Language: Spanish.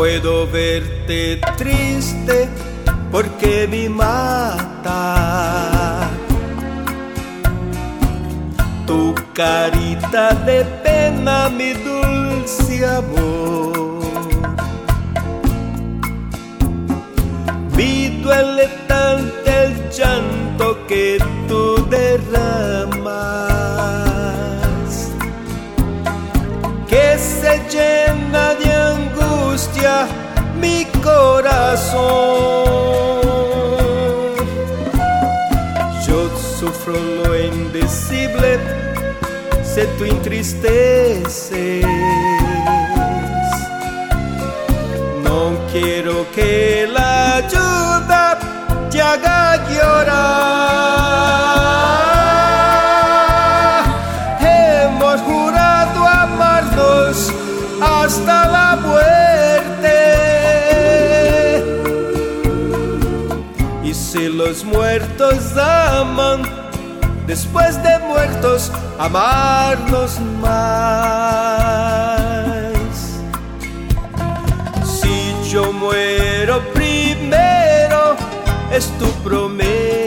puedo verte triste porque me mata tu carita de pena, mi dulce amor. Me duele tanto el llanto que tú derramas, que se llena de angustia mi corazón. Yo sufro lo indecible si tú entristeces. No quiero que la ayuda te haga llorar. Hemos jurado amarnos hasta la muerte, y si los muertos aman, después de muertos amarnos más. Si yo muero primero, es tu promesa.